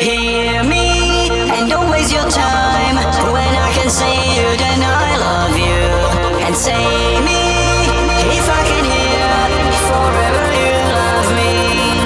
Hear me and don't waste your time when I can say you then I love you. And say me if I can hear forever you love me.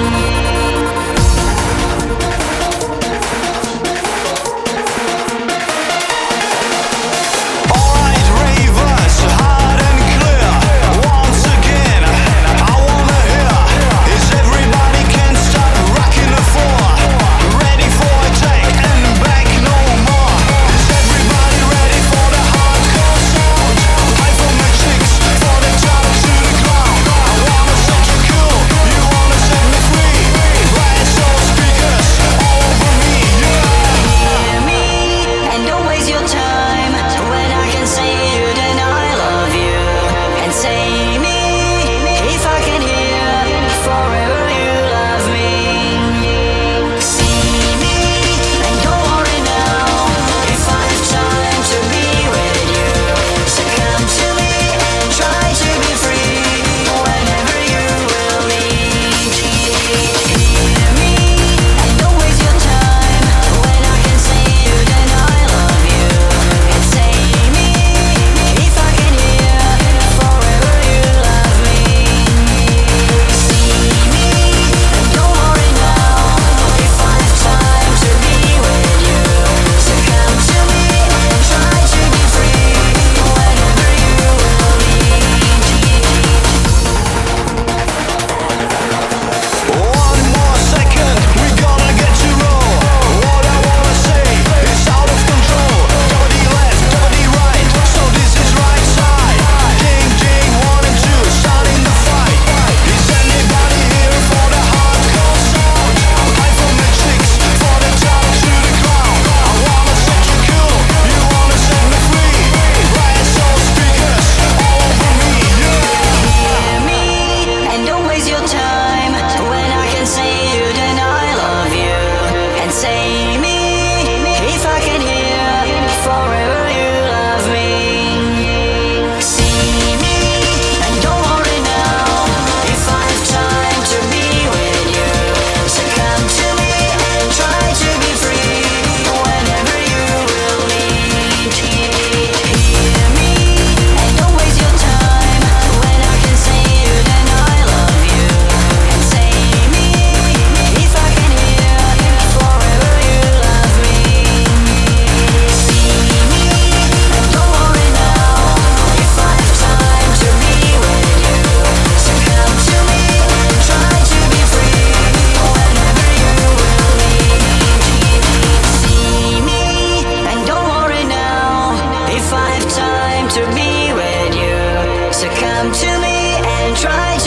Alright, ravers, hard and clear. Once again, I wanna hear. Is everybody can't stop rocking the floor? Ready for a take and back no more. Is everybody ready for the hardcore sound? High from the chicks, for the top to the ground. I wanna set you cool, you wanna set me free. Rise those speakers all over me, yeah. Hear me and don't waste your time when I can say you then I love you. And say me if I can hear forever you love me. See me and don't worry now if I have time to be with you. So come to me and try to be free whenever you will need. Hear me and don't waste your time when I can say you then I love you. And say me if I can hear forever you love me. See me and don't worry now if I have time to be with you. So come to me and try to be free whenever you will need. One more second, we gonna get to roll. What I wanna say is out of control. Nobody left, nobody right, so this is right side. Ding ding, 1 and 2, starting the fight. Is anybody here for the hardcore sound? High from the chicks, for the top to the ground. I wanna set you cool, you wanna set me free. Rise those speakers all over me, yeah. Hear me and don't waste your time when I can say you then I love you. And say me if I can hear forever you love me. See me and don't worry now if I have time to be with you. So come to me and try to be free whenever you will need. Hear me and don't waste your time when I can say you then I love you. And say me if I can hear forever you love me. See me and don't worry now if I have time to be with you. So come to me and try to be free whenever you will need. See me and don't worry now if I have time to be with you. So come to me and try